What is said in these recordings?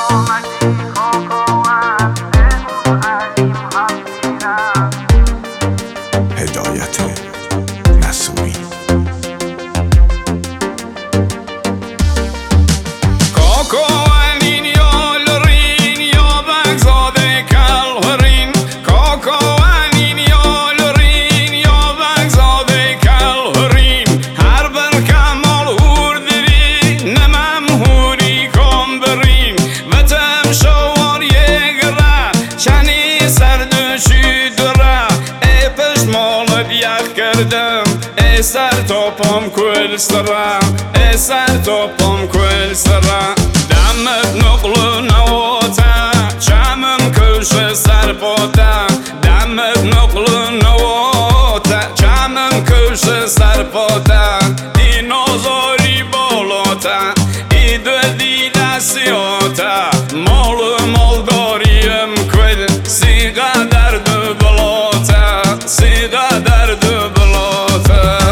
هدایت نصوری. سر توپم کل سرم سر توپم کل سرم دمت نقل نواته چمم کش سر پاته دمت نقل نواته چمم کش سر پاته ای نازاری بالاته ای دو دیده سیاته مال مالداریم کل سیغه درد بلاته سیغه درد بلاته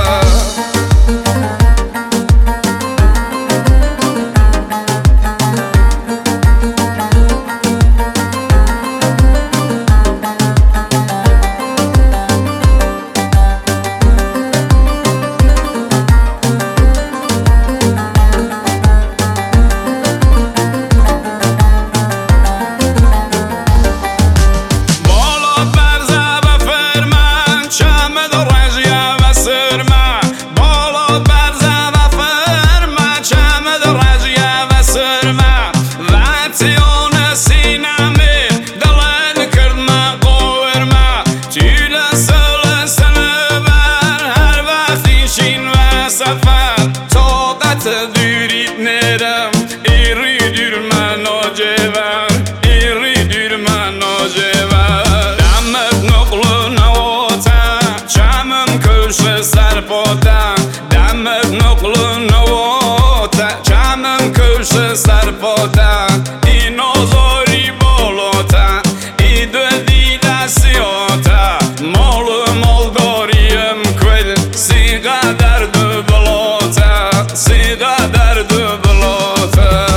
Dürüt nerem, iri dürmen o cever, iri dürmen o cever. Demet noklu navata, çamım köşe serpota. Demet noklu navata, çamım köşe serpota. İnozori bolota, idödile siyota. Malı malgariyem kvel, siga derdu bolota. Siga derdu bolota.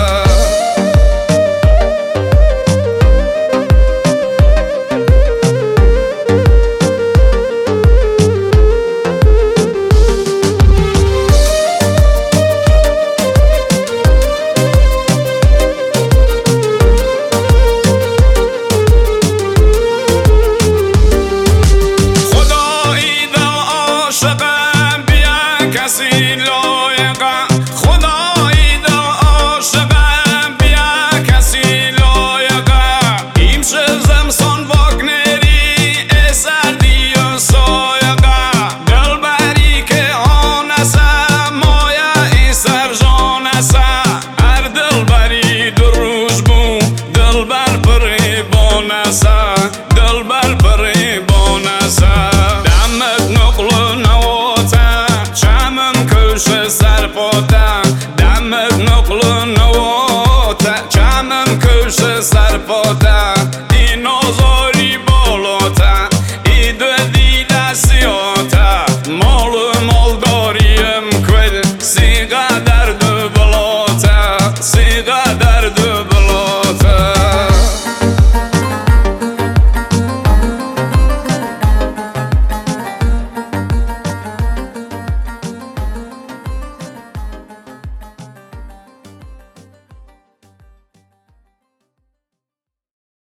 خدایی دل عاشقم بیا کسی لایقم خدایی دل عاشقم بیا کسی لایقم ایمشه زمسان واگنری اسردی و سایقم دلبری که آنسم مایه ایسر جانسم هر دلبری دروش بون دلبر پری بانسم دلبر پری بانسم دمت نقل نواته چمم کش سرپاته دمت نقل نواته چمم کش سرپاته